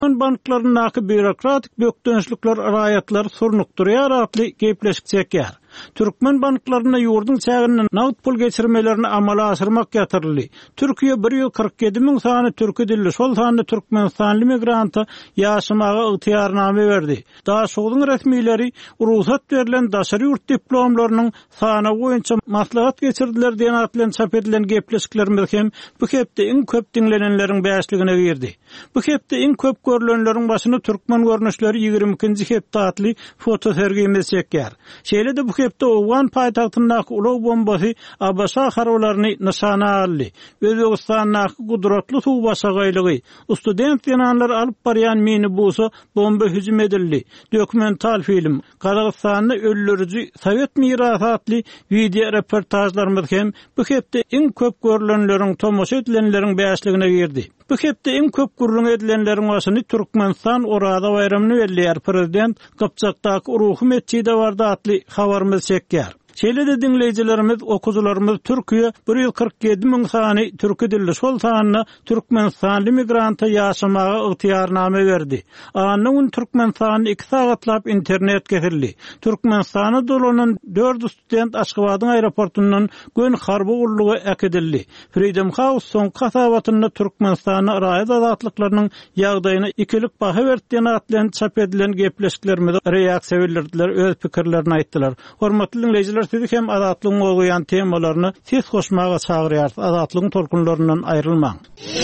banklarındaki bürokratik bökdönüşlükler rayatlar surnukduryar atly gepleşikçekýär. Türkmen banklarına yurdun çägininden nagd pul geçirmelerini amala asyrmak ýatyrly. Türkiýe 147.000 sany türki dilli, şol sany türkmenistanly migranta ýaşamaga ygtyýarname berdi. Daha şoňdyň resmiýleri ruhsat berilen daşary ýurt diplomlarynyň sany boýunça maslahat geçirdiler diýen atlan çap edilen gepleşiklerimiz hem bu hepde iň köp diňlenenleriň bäşligine girdi. Bu hepde iň köp görülenleriň başyna türkmen görnüşleri 22-nji hepde atly foto sergimiz çekýär. Şeýle de bu hepde Owan paýtagtyndaky ulug bombasy Abasa harowlaryny nişana aldy. Özbegistanyň gudratly suw basagaýlygy, student ýananlar alyp barýan minibusa bomba hüjüm edildi. Dokumental film, Kazakstanyň öllürüji Sowet mirasy atly video reportajlarymyz hem bu hepde iň köp görülenleriň tomoşa edilenleriň bäşligine girdi. Bu hepde iň köp gurrun edilenleriň başyny Türkmenistan Orada bayramyny belleýär prezident Gapçakdaky Ruhy mesçide barda atly habarymyz çekýär. Şeýle de dinleýijilerimiz, okuwçylarymyz Türkiýe 147.000 sany türki dilli, şol sanyna türkmenistanly migranta ýaşamaga ygtyýarname berdi. Anyň Türkmenistanyň 2 sagatlap internet getirildi. Türkmenistana dolanan 4 student Aşgabatyň aeroportundan gün harby ullugy ekidildi. Freedom House soň kasabatyny Türkmenistanyň raýat azatlyklarynyň ýagdaýyna ikilik baha berdiýän atlan çap edilen gepleşiklerimiz reaksiýa bildirdiler, öz pikirlerini aýtdylar. Hormatly dinleýijiler, siz hem azatlygyň goýan temalaryny siz hoşmaga çagyrýar, azatlygyň tolkunlaryndan aýrylmaň.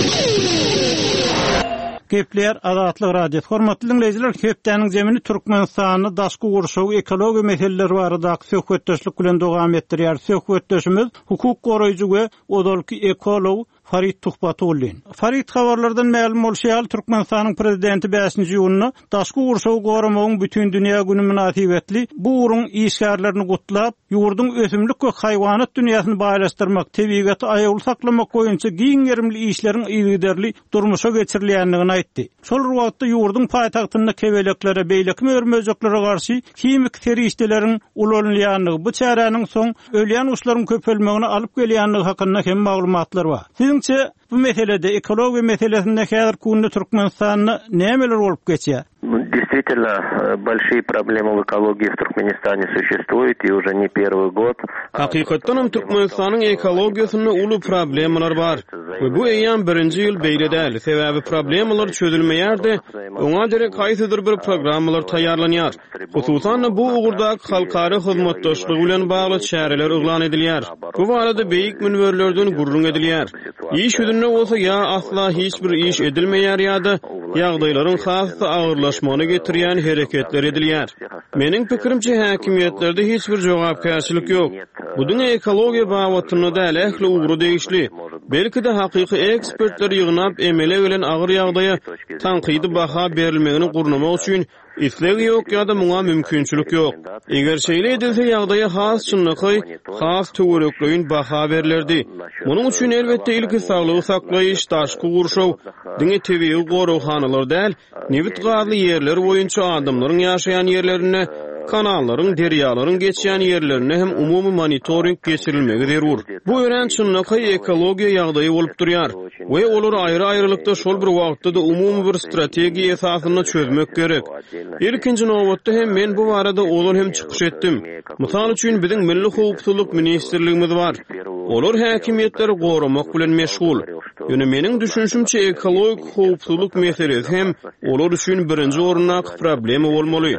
Gepler Azatlyk Radio. Hormatly dinleýijiler, hepdeniň jemini Türkmenistanyny daşky gurşaw ekologiýa meseleleri barada söhbetdeşlik bilen dowam etdirýär. Söhbetdeşimiz hukuk goraýjy we odalky ekolog Farid Tuhbatullin. Farid habarlardan ma'lum bolýar, Türkmenistanyň prezidenti 5-nji ýylyny daşky gurşaw goramagyň bütün dünýä güni münasibetli bu urun işgärlerini gutlap, ýurdun ösümlik we haýwanat dünýäsini baýlaşdyrmak, tebigaty aýaly saklamak boýunça giň ýerimli işleriň ýygyderli durmuşa geçirilýändigini aýtdy. Şol wagtda ýurdun paýtagtynda kebeleklere, beýlekme örmejekleri garşy kimik terişdeleriň ulanylýanlygy, bu çäräniň soň ölýän uşlaryň köpelmegine alyp gelýänligi hakynda hem maglumatlar bar. Siziňçe bu meselede ekologiýa meselesinde häzir günde Türkmenistanyň nämeler bolup geçýär? Действительно, большие проблемы в экологии в Туркменистане существуют, и уже не первый год. Hakykatdan Türkmenistanyň ekologiýasynda uly problemler bar. We bu eýan birinji ýyl beýle däl. Sebäbi problemler çözülmeýärdi. Oňa derek haýsydyr bir programmalar taýýarlanýar. Hususan bu ugurda halkary hyzmatdaşlygy bilen bagly çäreler uglan edilýär. Bu barada beýik münberlerden gurrun edilýär. İş ödünne bolsa ya asla hiç bir iş edilmeýär ýa-da ýagdaýlaryň hasy agyrlaşmagyna getirýän hereketler edilýär. Meniň pikirimçe häkimiýetlerde hiç bir jogapkärçilik ýok. Budyň ekologiýa bawatyny da ähli ugru degişli. Belki de hakyky ekspertler ýygnap emele bilen agyr ýagdaýa tanqydy baha berilmegini gurnamak üçin isleg ýok ýa-da muňa mümkinçilik ýok. Eger şeýle edilse ýagdaýa has çynlygy, has töwerekligiň baha berilerdi. Munyň üçin elbetde ilki saglygy saklaýyş, daşky gurşaw, diňe tebii gorowhanalar däl, newit gadly ýerler boýunça adamlaryň ýaşaýan ýerlerine, kanalların, deryaların geçýän ýerlerine hem umumy monitoring geçirilmegi zerur. Bu ören çynlygy ekologiýa ýagdaýy bolup durýar we olar aýry-aýrylykda şol bir wagtda da umumy bir strategiýa esasyna çözmek gerek. İlkinji nowatda hem men bu barada olar hem çykyş etdim. Mysal üçin biziň Milli Howpsuzlyk Ministrligimiz bar. Olar häkimiýetleri goramak bilen meşgul. Ýöne meniň düşünşümçe ekologik howpsuzlyk meselesi hem olar üçin birinji orundaky problema bolmaly.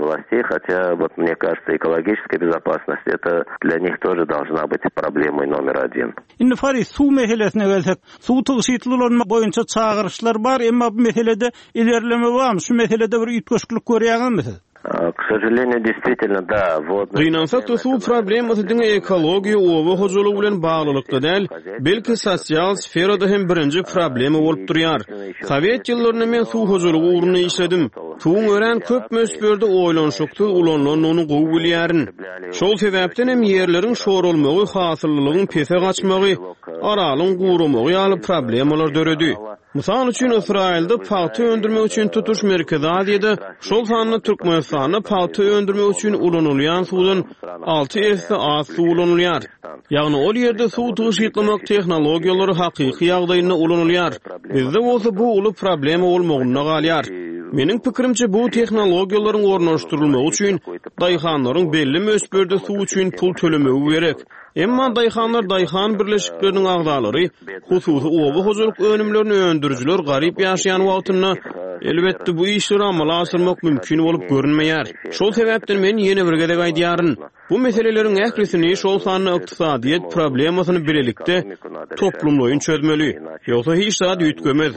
Вот мне кажется, экологическая безопасность это для них тоже должна быть проблемой номер 1. Indi Farid suw meselesine gelsek, suw tygyşytlylygyny boýunça çağırışlar bar, emma bu meselede ilerleme barmy? Şu meselede bir ýetgeşiklik görýärmisiniz? К сожалению, действительно, да. Dynamsak da suw problemasy diňe ekologiýa owa hojalygy bilen baglylykda däl, belki sosial sferada hem birinji problema bolup durýar. Sowet ýyllaryna men suw hojalygy uruny işledim. Suwuň ören köp mösberde oýlanşykdy, ulanlan onu gowy bilýärin. Şol sebäpden hem ýerleriň şorulmagy, hasyllygyň pese gaçmagy, aralyň guramagy ýaly problemalar döredi. Mysal üçin Israilde paýty öndürmek üçin tutuş merkezi Aziýada, şol sanyny Türkmenistanyna paýty öndürmek üçin ulanylýan suwdan 6 esli az suw ulanylýar. Ýagny ol ýerde suw tyşytlamak tehnologiýalary hakyky ýagdaýyna ulanylýar. Bizde bolsa bu uly problem bolmagyna galýar. Meniň pikirimçe bu tehnologiýalaryň ornaşdyrylmagy üçin daýhanlaryň belli mösberde suw üçin pul tölemegi gerek. Emma daýhan birleşikleriniň agdalary, hususy oba hozurlyk önümlerini öndürüjiler garyp ýaşaýan wagtyna elbetde bu işleri amala asyrmak mümkin bolup görünmeýär. Şol sebäpden men ýene bir gedek aýdýaryn. Bu meselelerin ählisini şol sanly ykdysadyýet problemasyny bilelikde toplumlaýyn çözmeli. Ýogsa hiç zat ýetgemez.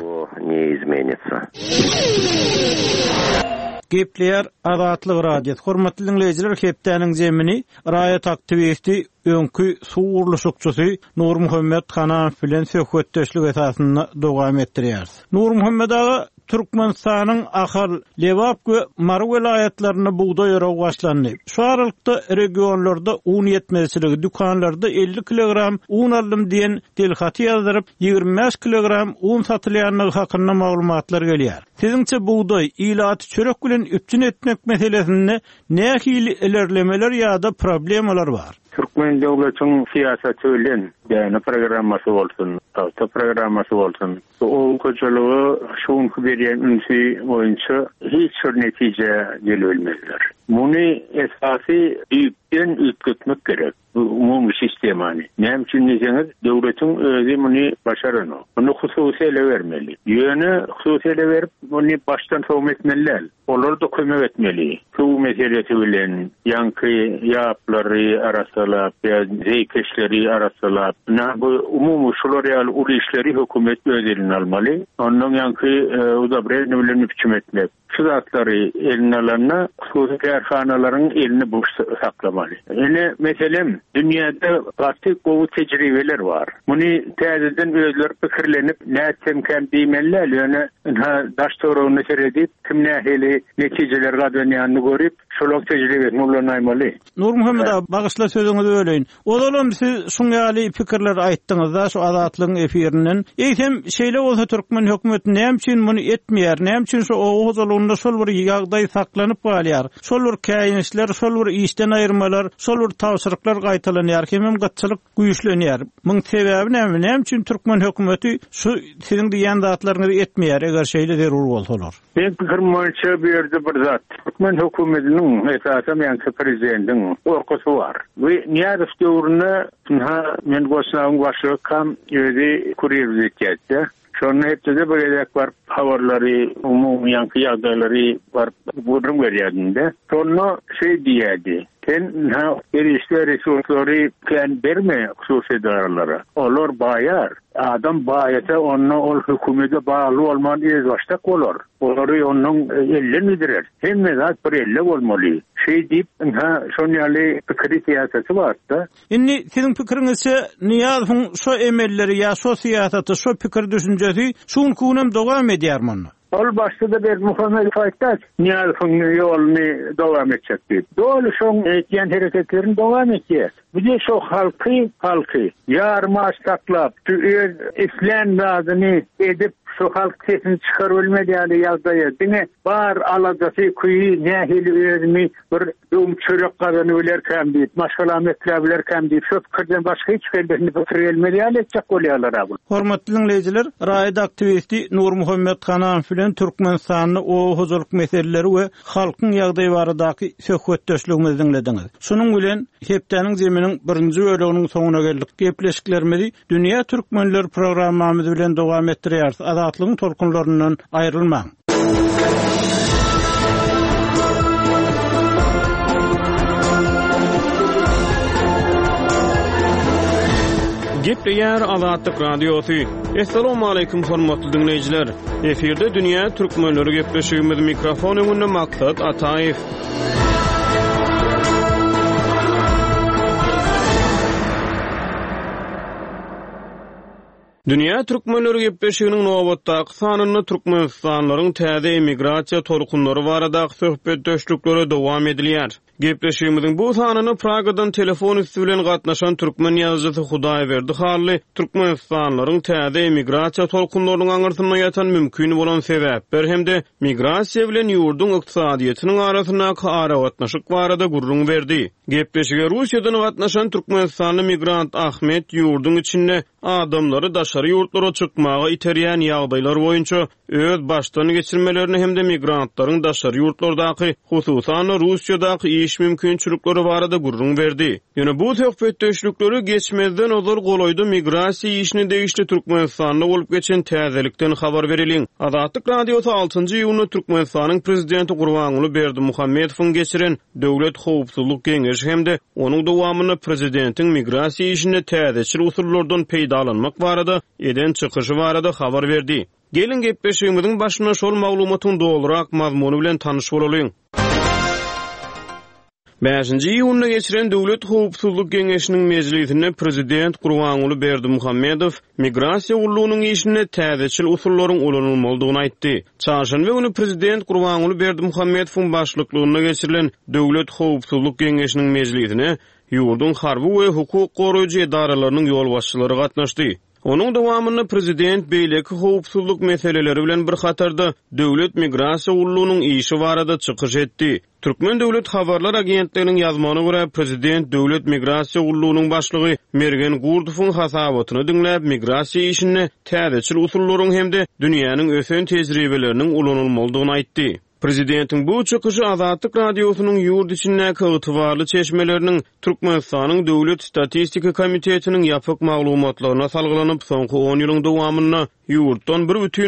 Gepler Azatlyk Radio. Hormatly dinleýijiler, hepdeniň jemini raýat aktivisti öňkü suwurluşykçysy Nur Muhammed Hanan bilen söhbetdeşlik esasynda dowam etdirýär. Nur Muhammed aga Türkmenistanyň Ahal, Lewap we Maru vilayatlaryna buğday ýaragy başlandy. Şu aralykda regionlarda un ýetmezligi, dükanlarda 50 kilogram un aldım diýen delhaty ýazdyryp 25 kilogram un satylýanlygy hakynda maglumatlar gelýär. Siziňçe buğday, ilaty çörek bilen üpçün etmek meselesinde nähili ilerlemeler ýa-da problemalar bar? Türkmen devletinin siyaseti ölen, yani programması olsun, tahta programması olsun. O koçalığı şuun kuberiyen ünsi boyunca hiç netice gelmezler. Bunu esası büyükten ütkütmek gerek. Umum sistem hani. Ne için diyeceğiniz, devletin özü bunu başarını. Bunu hususiyle vermeli. Yönü hususiyle verip bunu baştan savunma etmeliler. Onları da kömek etmeli. Su meselesi bilen, yankı yapları arasala, zeykeşleri arasala. Bu umum şular ulu işleri hükümet özelini almalı. Onun yankı uzabre bilen hükümetler. Şu zatları eline alanına hususi kerhanaların elini boş saklamalı. Yani meselem dünyada artık o tecrübeler var. Bunu tezeden özler fikirlenip ne etsem kem deymeliler. Yani daş toruğunu seyredip kim neheli neticeler kadönyanını görüp şolok tecrübesini ulanaymalı. Nur Muhammed abi bağışla sözünüzü öleyin. O da olan siz şungali fikirler ayttınız da şu Azatlygyň efirinden. Eýsem şeýle olsa Türkmen hökümeti näme üçin bunu etmeýär? Näme üçin şu owuzalygynda şol bir ýagdaý saklanyp galýar? Şol bir käýinişler, şol bir işden aýyrmalar, şol bir tawsyryklar gaýtalanýar, hemem gatçylyk güýçlenýär. Muň sebäbi näme? Näme üçin Türkmen hökümeti şu siziň diýen zatlaryňy etmeýär eger şeýle zerur bolsalar? Ben fikirmçe bir ýerde bir zat. Türkmen hökümetiniň esasy men prezidentiň orkusy var. We niýe döwrüne men goşnagyň başy kam ýerde kurir etdi. Şonu hepde böyle var, havarları, umum yankı yağdaları var, burum veriyadında. Sonra diyedi. Sen erişte resurslarıken verme hususi dağlara. Olur bayar. Adam bayata onunla ol hükümete bağlı olman diye baştak olur. Onları onun elle midirer. Hem mezat bir elle olmalı. Deyip şonyali fikri siyaseti var da. Inni sizin fikriňizçe Niyazlyň şu emelleri ya şu siyaseti, şu pikir düşünjesi şuň kunam dowam edýärmi? Ol başda bir Muhammed Faytaş Niyazlyň ýolunu dowam etjekdi. Dolu şoň etýän hereketlerini dowam etýär. Bu de şu halky ýarmaş taklap, İslam nazyny edip şu halk sesini çıkarılmadığı yazdığı dine bar alacası kuyu nehili özümü bir çörek kazanı ölerken deyip maşgalametlerken deyip şu fikirden başka hiç felbesini fikirelmeli aletecek oluyorlar abi. Hormatly dinleyijiler, raýat aktivisti Nur Muhammed Hanan bilen Türkmenistanyň o huzurluk meseleleri we halkyň ýagdaýy baradaky söhbetdeşligimizi dinlediňiz. Şunuň bilen hepdeniň jeminiň birinji bölüginiň soňuna geldik. Gepleşiklerimizi Dünýä Türkmenleri programmamyz bilen dowam etdirýär. Azatlygyň tolkunlaryndan aýrylmaň. Gepleýär Azatlyk radiosy. Assalamu alaykum hormatly dinleýijiler. Eferde Dünýä Türkmenleri gepleşigimiz mikrofon öňünde Maksat Ataýew. Dünýä Türkmenleri gepleşiginiň nowatdaky sanyny Türkmenistanlaryň täze emigrasiýa tolkunlary barada söhbetdeşlikleri dowam edilýär. Gepleşigimiziň bu sanyny Pragadan telefon üstü bilen gatnaşan türkmen ýazgysy Hudaýberdi Hally türkmenistanlaryň täze emigrasiýa tolkunlarynyň aňyrtyna ýatan mümkin bolan sebäpler hemde migrasiýa bilen ýurdun ykdysadyýatynyň arasyna ara gatnaşyk barada gurrun berdi. Gepleşige Russiýadan gatnaşan türkmenistanly migrant Ahmet ýurdun içinde adamlary daşary ýurtlara çykmaga iterýän ýagdaýlar boýunça öz başdan geçirmelerini hemde migrantlaryň daşary ýurtlardaky hususan Russiýadaky iş mümkinçilikleri barada gurrun berdi. Ýöne bu söhbetdeşlikleri geçmezden olur golaýdy migrasiýa işini değişli Türkmenistanda bolup geçen täzelikden habar beriliň. Azatlyk radiosu 6-njy ýylyny Türkmenistanyň prezidenti Gurbanuly Berdimuhammedowyň geçiren Döwlet Howpsuzlyk Geňeşi hemde onuň dowamyny prezidentiň migrasiýa işine täzeçil usullardan peýdalanmak barada eden çykyşy barada habar berdi. Gelin gepleşigimiziň başyna şol maglumatyň dolurak mazmuny bilen tanyş bolalyň. 5-nji ýylyny geçiren Döwlet Howpsuzlyk Geňeşiniň mejlisinde prezident Gurbanuly Berdimuhammedow migrasiýa ullugynyň işine täzeçil usullaryň ulanylmalydygyny aýtdy. Çarşamba günü prezident Gurbanuly Berdimuhammedowyň başlyklygyna geçirilen Döwlet Howpsuzlyk Geňeşiniň mejlisine ýurdun harby we hukuk goraýjy edaralarynyň ýolbaşçylary gatnaşdy. Onuň dowamyny prezident beýleki howpsuzlyk meseleleri bilen bir hatarda döwlet migrasiýa ullugynyň işi barada çykyş etdi. Türkmen Döwlet Habarlar Agentliginiň ýazmagyna görä prezident döwlet migrasiýa ullugynyň başlygy Mergen Gurdowyň hasabatyny diňläp migrasiýa işine täzeçil usullaryň hemde dünýäniň ösen tejribeleriniň ulanylmalydygyny aýtdy. Prezidentiň bu çykyşy Azatlyk radiosynyň ýurt içindäki ýytybarly çeşmeleriniň Türkmenistanyň Döwlet Statistika Komitetiniň ýapyk maglumatlaryna salgylanyp soňky 10 ýylyň dowamyna ýurtdan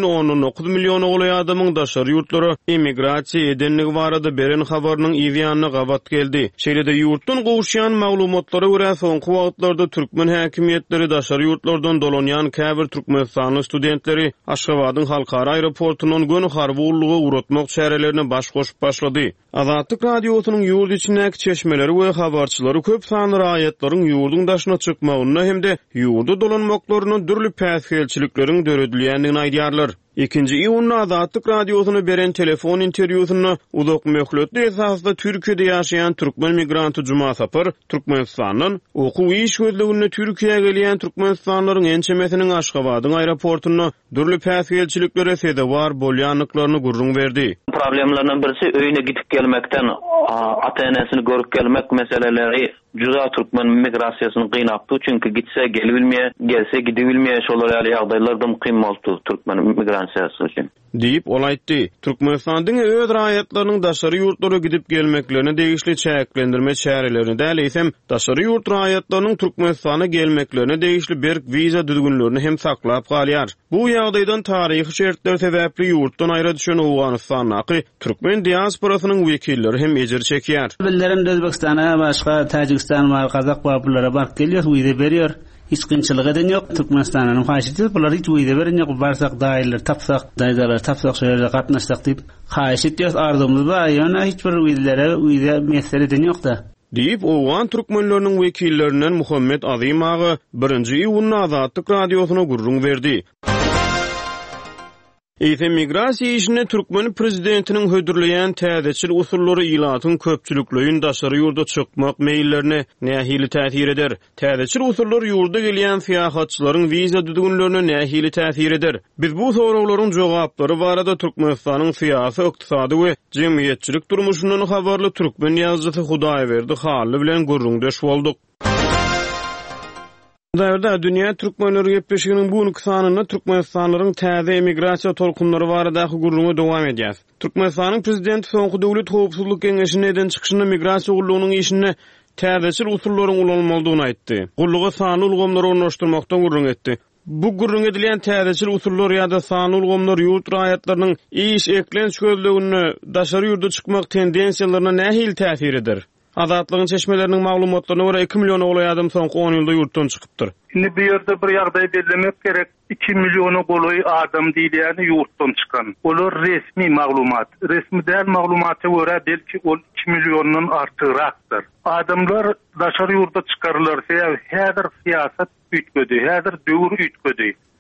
1,9 million ogly adamyň daşary ýurtlara emigrasiýa edenligi barada beren habarynyň ýygyanyna gabat geldi. Şeýlede ýurtdan gowuşýan maglumatlara görä soňky wagtlarda türkmen häkimetleri daşary ýurtlardan dolanýan käbir türkmenistanyň studentleri Aşgabatyň halkara aeroportundan göni harby ullugy uratmak çärelerini baş goşup başlady. Azatlyk radiosynyň ýurt içindäki çeşmeleri we habarçylary köp sanly raýatlaryň ýurdun daşyna çykmagyna hemde ýurda dolanmaklarynyň dürli päsgelçilikleriň döredilýändigini aýdýarlar. 2-nji ýylyny Azatlyk radiosyna beren telefon interwýusyna uzak möhletli esasda Türkiýede ýaşaýan türkmen migranty Juma Sapar Türkmenistanyň okuw iş gözleginde Türkiýeye gelýän türkmenistanlaryň ençemesiniň Aşgabatyň aeroportuna dürli päsgelçiliklere sebäp bolýanlyklaryny gurrun berdi. Problemlerden birisi öýüne gidip gelmekden ata-enesini görüp gelmek meseleleri juda türkmen migrasiýasyny gynapdy. Çünki gitse gelebilmeýe, gelse gidebilmeýe şolar ýaly ýagdaýlarda mukym boldy türkmen migrasiýasy üçin. Diýip olaýtdy. Türkmenistanyň öz raýatlarynyň daşary ýurtlara gidip gelmeklerini degişli çäklendirme çärelerini däleýsem, daşary ýurt raýatlarynyň Türkmenistana gelmeklerini degişli berk wiza düzgünlerini hem saklap galýar. Bu ýagdaýdan taryhy şertler sebäpli ýurtdan aýra düşen Awganystanyň türkmen diasporasynyň wekilleri hem ejir çekýär. Bildirim Özbekistana, başga Tajikistan we Kazak babalara bark gelýär, wiza berýär. Hiç kynçylyk eden ýok. Türkmenistanyň haýşyty bular hiç wiza beren ýok. Barsak daýlar tapsak, daýlar tapsak şeýle gatnaşsak diýip haýş etýär. Arzumyz bar, ýöne hiç bir wiza mesele eden ýok-da. Diýip Owgan türkmenleriniň wekillerinden Muhammed Azim agy 1-nji ýylyny Azatlyk radiosyna gurrun berdi. Migrasiýa işine Türkmen prezidentiniň hödürleýän täzeçil usullary ilatyň köpçülikliğin daşary ýurda çykmak meýillerine nähili täsir eder. Täzeçil usullar ýurda gelýän syýahatçylaryň wiza düzgünlerine nähili täsir eder. Biz bu soraklaryň jogaplary barada Türkmenistanyň syýasy, ykdysady we jemgyýetçilik durmuşyndan habarly türkmen ýazgysy Hudaýberdi Hally bilen gurrundaş boldyk. Däwerde dünýä türkmenleri gepleşiginiň bu nykanyna türkmenistanlaryň täze emigrasiýa tolkunlary baradaky gurruny dowam edýär. Türkmenistanyň prezidenti soňky Döwlet Howpsuzlyk Geňeşine eden çykyşyna migrasiýa ullugynyň işine täzeçil usullaryň ulanylmalydygyny aýtdy. Ullugy sany ulgamlary ornaşdyrmakdan gurrun etdi. Bu gurrun edilýän täzeçil usullar ýa-da sany ulgamlar ýurt raýatlarynyň iş eklenç gözlegini daşary ýurda çykmak tendensiýalaryna nähili täsir eder. Azatlygyň çeşmeleriniň maglumatlaryna görä 2 million ogly adam soňky 10 ýylda ýurtdan çykypdyr. Şimdi bir ýerde bir ýagdaý bellemek gerek. 2 million ogly adam diýilýäni ýurtdan çykan. Olar resmi maglumat. Resmi däl maglumaty görä belki ol 2 millionyň artyrakdyr. Adamlar daşary ýurda çykarylýar. Häzir siýasat ütgedi, häzir döwür ütgedi.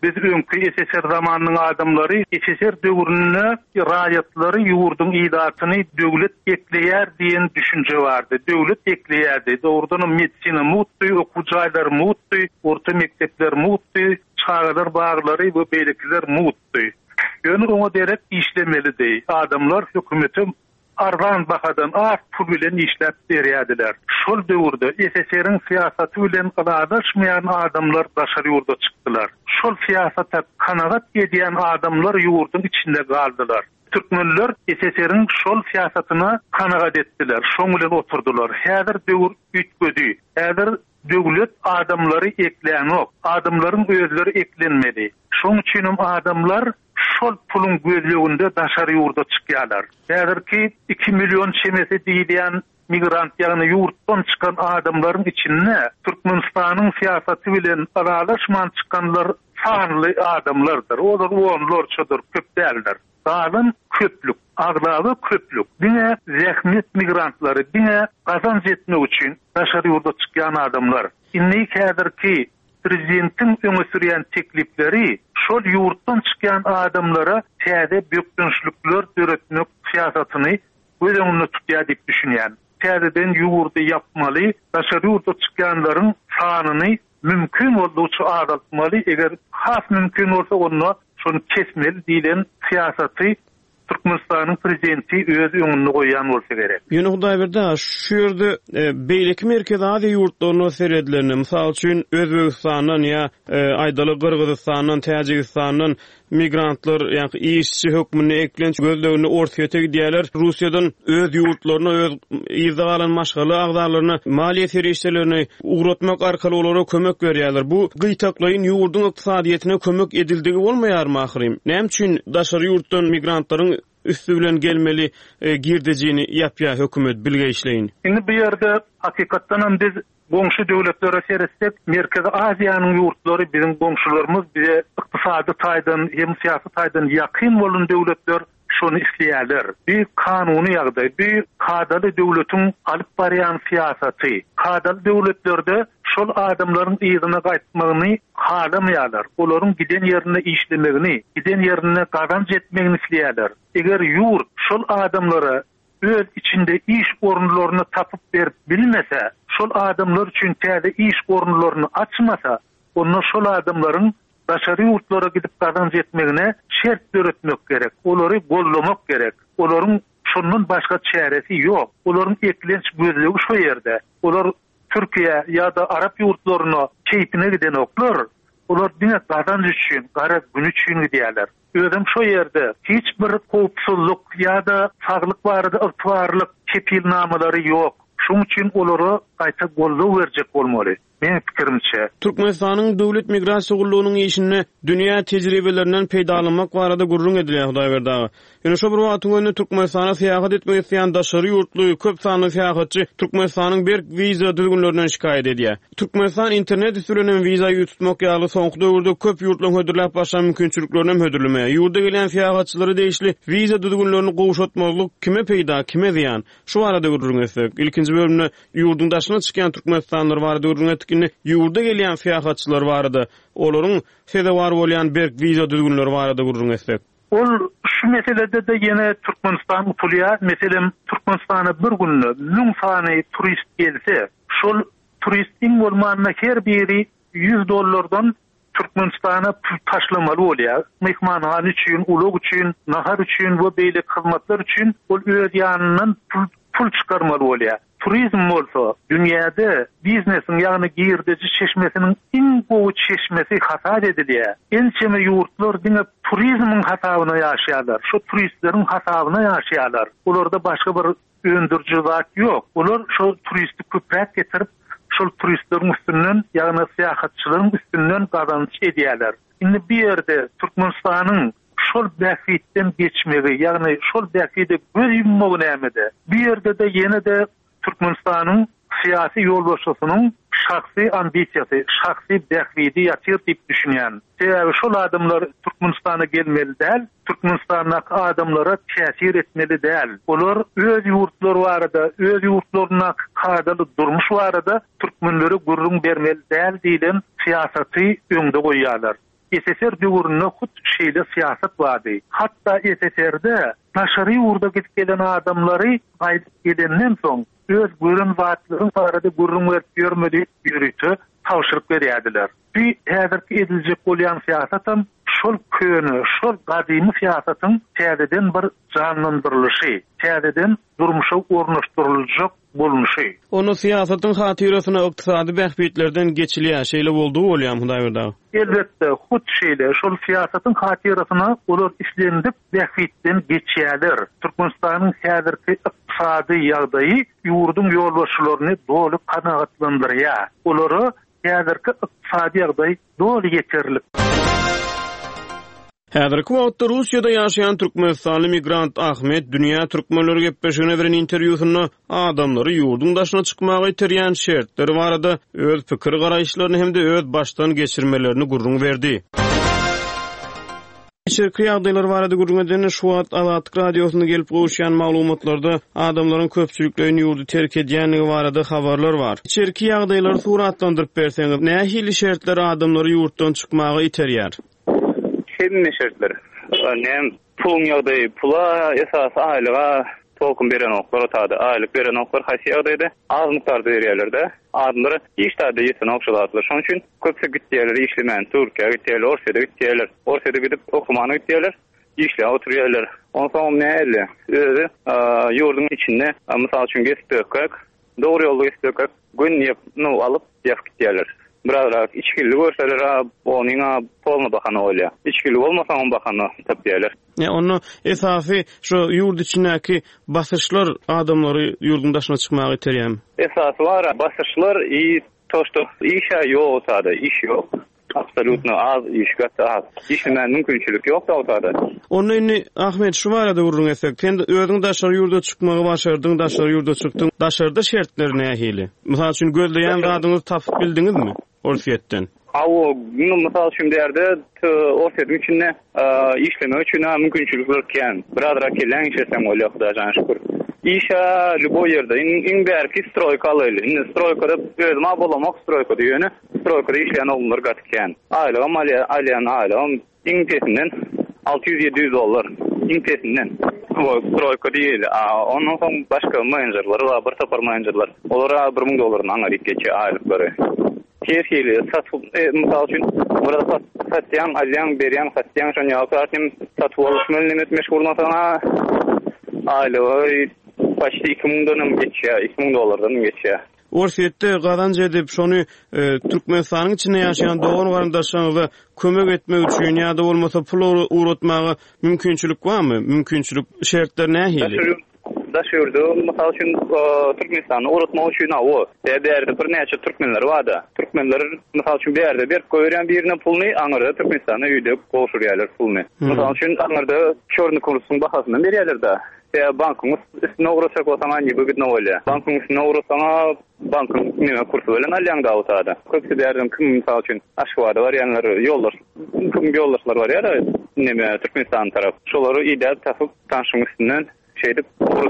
biz öňkü SSR zamanynyň adamlary SSR döwründe raýatlary ýurdun idatyny döwlet ekleýär diýen düşünje bardy. Döwlet ekleýärdi. Doğrudan medisina mutdy, okuw jaýlary mutdy, orta mektepler mutdy, çağlar bağlary we beýlekler mutdy. Ýöne oňa derek işlemeli. Adamlar hökümete argan bakadan az pul bilen işläp berýärdiler. Şol döwürde SSR'ň siýasaty bilen gadaşmaýan adamlar daşary ýurda çykdylar. Şol siýasata kanagat edýän adamlar ýurdun içinde galdylar. Türkmenler SSR'ň şol siýasatyna kanagat etdiler. Şoň bilen oturdular. Häzir döwür ütgedi. Häzir döwlet adamlary ekleýän, adamlaryň özleri eklenmedi. Şoň üçin adamlar şol pulun gözleginde daşary ýurda çykýarlar. Häzirki 2 milyon çemesi diýilýän migrant ýagny ýurtdan çykan adamlaryň içinde Türkmenistanyň siýasaty bilen aralaşman çykanlar sanly adamlardyr. Olar onlarçadyr, köp däldir. Galyn köplük, aglawy köplük. Diňe zähmet migrantlary, diňe gazanç etmek üçin daşary ýurda çykýan adamlar. Inni häzirki prezidentin öňe sürýän teklipleri şol ýurtdan çykýan adamlara täze bökdünçlükler döretmek siýasatyny göz öňünde tutýar diýip düşünýän. Täzeden ýurdy ýapmaly, daşary ýurda çykýanlaryň sanyny mümkin bolduçy azaltmaly. Eger has mümkin bolsa onu şonu kesmeli diýilen siýasaty Türkmenistanyň prezidenti öz öňüne goýan bolsa gerek. Ýöne Hudaý berde şu ýerde beýleki merkez ady ýurtlaryny seredlerini, mysal üçin Özbegistanyň ýa Aýdaly Kyrgyzstanyň, Täjikistanyň migrantlar ýa-ni işçi hökmüne eklenç gözlegini ortaya tegdiýärler. Russiýadan öz ýurtlaryna, öz ýyzgalan maşgaly agdarlaryna maliýe serişlerini uğratmak arkaly olara kömek berýärler. Bu gytaklaýyn ýurdun ykdysadyýetine kömek edildigi bolmaýarmy ahyrym? Näme üçin daşary ýurtdan migrantlaryň üstü bilen gelmeli girdejini ýapýar hökümet bilge işleýin? Indi bu ýerde hakykatdan biz goňşy döwletlere seretsek, Merkezi Aziýanyň ýurtlary bizim goňşularymız bize ykdysady taýdan, hem syýasy taýdan ýakyn bolan döwletler şonu isleýärler. Bir kanuny ýagdaý, bir kadaly döwletiň alyp barýan siýasaty, kadaly döwletlerde şol adamlaryň ýygyna gaýtmagyny halamýarlar. Olaryň giden ýerine işlemegini, giden ýerine gazanç etmegini isleýärler. Eger ýurt şol adamlara öz içinde iş orunlaryny tapyp berip bilmese, şol adamlar üçin täze iş orunlaryny açmasa, onda şol adamlaryň daşary ýurtlara gidip gazanç etmegine şert döretmek gerek. Olary gollamak gerek. Olaryň şondan başga çäresi ýok. Olaryň eklenç gözlegi şo ýerde. Olar Türkiýe ýa-da Arap ýurtlaryna keypine giden oklar. Olar diňe gazanç üçin, gara gün üçin gidýärler. Özüm şo ýerde hiç bir howpsuzlyk ýa-da saglyk barada ygtybarlyk kepilnamalary ýok. Şoň üçin olary gaýta gollaw berjek bolmaly. Men pikirimçe Türkmenistanyň döwlet migrasiýa gullugynyň işini dünýä tejribelerinden peýdalanmak barada gurrun edilýär Hudaý berdi. Ýöne şo bir wagtyň öňünde Türkmenistana seýahat etmek isleýän daşary ýurtly köp sanly seýahatçy Türkmenistanyň berk wiza düzgünlerinden şikaýet edýär. Türkmenistan internet üstünden wiza ýutmak ýaly soňky döwürde köp ýurtlaryň hödürläp başlan mümkinçiliklerini hödürlemeýär. Ýurda gelen seýahatçylary değişli wiza düzgünlerini gowşatmalyk kime peýda, kime ziýan? Şu barada gurrun etsek, ilkinji bölümde ýurdun daşyna çykýan Türkmenistanlar barada gurrun etdikini, ýurda gelýän seýahatçylar barada, olaryň sede bar bolýan berk wiza düzgünleri barada gurrun etsek. Ol şu meselede de yine Türkmenistan utulýar. Meselem Türkmenistana bir günlü 1000 sany turist gelse, şol turistin bolmanyna her biri $100 Türkmenistana pul taşlamaly bolýar. Mehmanhane üçin, ulug üçin, nahar üçin we beýle hyzmatlar üçin ol öz ýanyndan pul çykarmaly bolýar. Turizm bolsa dünýäde biznesin ýagny girdici çeşmesiniň iň gowy çeşmesi hasat edilýär. Ençeme ýurtlar diňe turizmiň hasabyna ýaşaýarlar. Şu turistleriň hasabyna ýaşaýarlar. Olarda başga bir öndürjü zat ýok. Olar şu turisti köpräk getirip şol turistleriň üstünden ýagny seýahatçylaryň üstünden gazanç edýärler. Indi bir ýerde Türkmenistanyň şol bähitden geçmegi, ýagny şol bähide göz yummagy nämede? Bir ýerde de ýene de Türkmenistanyň syýasy ýolbaşçysynyň şahsy ambisiýasy, şahsy bähidi ýatyr diýip düşünýän. Sebäbi şol adamlar Türkmenistana gelmeli däl, Türkmenistanyň adamlara täsir etmeli däl. Olar öz ýurtlary barada, öz ýurtlaryna kadaly durmuş barada türkmenlere gurrun bermeli däl diýilen siýasaty öňde goýýarlar. SSR döwründe hut şeýle siýasat bardy. Hatda SSR'de taşary urda gidip gelen adamlary gaýdyp gelenden soň öz görün wagtlaryň barada görünmek görmedi ýürütü tawşyryp berýärdiler. Bir häzirki ediljek bolýan siýasatam şol köni, şol gadymy siýasatyň täzeden bir canlandyrlyşy, täzeden durmuşa ornaşdyryljak bolmuşy. Onu siýasatyň hatyrasyna ykdysady bähbitlerden geçilýär şeýle boldy bolýam Hudaýberda. Elbetde, hut şeýle şol siýasatyň hatyrasyna olar işlendik bähbitden geçýärler. Türkmenistanyň häzirki ykdysady ýagdaýy ýurdun ýolbaşçylaryny doly kanagatlandyrýar. Olary häzirki ykdysady ýagdaý doly ýeterli. Häzirki wagtda Russiýada ýaşaýan türkmenistanly migrant Ahmet Dünýä Türkmenleri gepleşigine beren interwýusynda adamlary ýurdun daşyna çykmagy iterýän şertleri barada öz pikir garaýşlaryny hem de öz başdan geçirmelerini gurrun berdi. Şerki ýagdaýlar barada gurrun eden Şuwat Azatlyk radiosunda gelip goşýan maglumatlarda adamlaryň köpçüliklerini ýurdu terk edýänligi barada habarlar bar. Şerki ýagdaýlary suratlandyryp berseňiz, nähili şertler adamlary ýurtdan çykmagy iterýär? Hemme şertler. Nem pul ýagdaý, pula esas aýlyga tolkun beren oklar otady. Aýlyk beren oklar haýsy ýagdaýda az miktarda berýärler-de. Adamlary işlerde ýetene okşalatlar. Şoň üçin köpçe gitýärler işlemän, Türkiýe gitýärler, Orsiýada gitýärler. Orsiýada gidip okumany gitýärler. İşle oturýarlar. Ondan näle? Özi ýurdun içinde, mysal üçin gestek, dogry ýolda gestek, gün ýep, alyp ýap gitýärler. Birazrak içkili görseler, onuňa polna bakana bolýar. İçkili bolmasa on bakana tapýarlar. Onu esasy şu ýurt içindäki basyşlar adamlary ýurdun daşyna çykmagy iterýär. Esasy var, basyşlar toşto işe ýok otady, iş ýok. Absolutno az iş gatda. İşlemän mümkinçilik ýok da otady. Onu Ahmet şu barada gurrun etsek, sen özüň daşary ýurda çykmagy başardyň, daşary ýurda çykdyň. Daşarda şertler nähili? Mysal üçin gözleýän gadyňyzy tapyp bildiňizmi? Orsiýetden. Mysal üçin derde Orsiýetden içinde işlemek üçin mümkinçilikler ken. Birazrak kelen işlesem bolýar Hudaýa şükür. İşe любой ýerde, iň bärki stroýkaly. Stroýkada özüme bolamak stroýka diýeni, stroýkada işleýän oglanlar gatken. Aýlyga alýan aýlygam iň pesinden $600-700. Iň pesinden. Stroýka diýil. Ondan soň başga menejerler we bir tapar menejerler. Olara $1000 aňaryk geçe aýlyklary. Keşeli satıp mysal üçin burada satýan, alýan, berýän, satýan şonu ýa-da satyp alýan etmek urnasyna aýlygy başda $2000'dan geçýär, $2000'dan geçýär. Orsiýetde gazanç edip şonu Türkmenistanyň içinde ýaşaýan dogry warandaşlaryňyza kömek etmek üçin ýa-da bolmasa pul uratmagy mümkinçilik barmy? Mümkinçilik şertler nähili? Daşyrdy, mysal üçin Türkmenistanyň uratmak üçin o derde bir näçe türkmenler barda. Türkmenler mysal üçin berde bir goýran birine pulny aňyrda Türkmenistanyň ýüde goşurýarlar pulny. Mysal üçin aňyrda çörni kursuň bahasyny berýärler da. Bankyň üstüne uğraşak olsaňa nibi gitne bolýar. Bankyň üstüne uğraşaňa bankyň näme kursy bilen alýan da otady. Köpçe derdim kim mysal üçin aşgabada bar ýanlary ýoldaşlar bar ýa-da näme Türkmenistan tarap. Şolary ýa-da tapyp tanşyň üstünden şeydip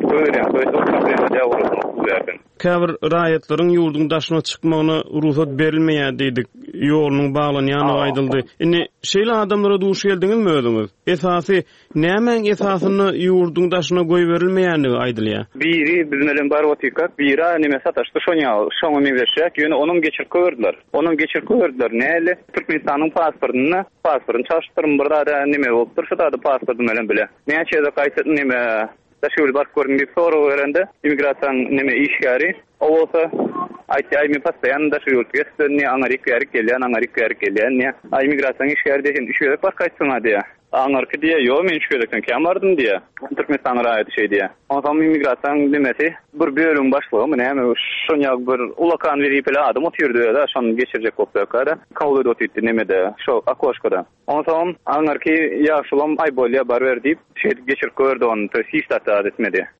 Käbir raýatlaryň ýurdun daşyna çykmagyna ruhsat berilmeýär diýdik. Ýolunyň baglanýany aýdyldy. Indi şeýle adamlara duş geldiňizmi özüňiz? Esasy nämen esasyny ýurdun daşyna goý berilmeýänligi aýdylýar. Biri bilen bilen bar otyka, biri näme sataşdy şoňa meňzeşek, ýöne onuň geçirip gördüler. Onuň geçirip gördüler. Näle? Türkmenistanyň pasportyny çarşdyrym birda näme bolup dursa da pasportyny bilen bile. Näçe-de gaýtdy näme Daşyr bar görün bir soru berende immigrasiýan näme işgäri o bolsa aýtdy pastaýan daşyr ýurtga Aňaryk gelýän immigrasiýan işgäri diýen işgäri bar gaýtsaň diýär. Aňarky diýär, ýok men işgärekden kämardym diýär. Türkmenistan raýaty şey diýär. Ondan immigrasiýan demesi bir bölüm başlygy näme şoňa bir ulakan berip ele adam otyrdy da şonu geçirjek bolsa da kabul edýärdi nämede şo akoşkada. Ondan Aňarky ýaşulam aý bolýa bar berdi, şey geçirip gördü onu, sistata etmedi.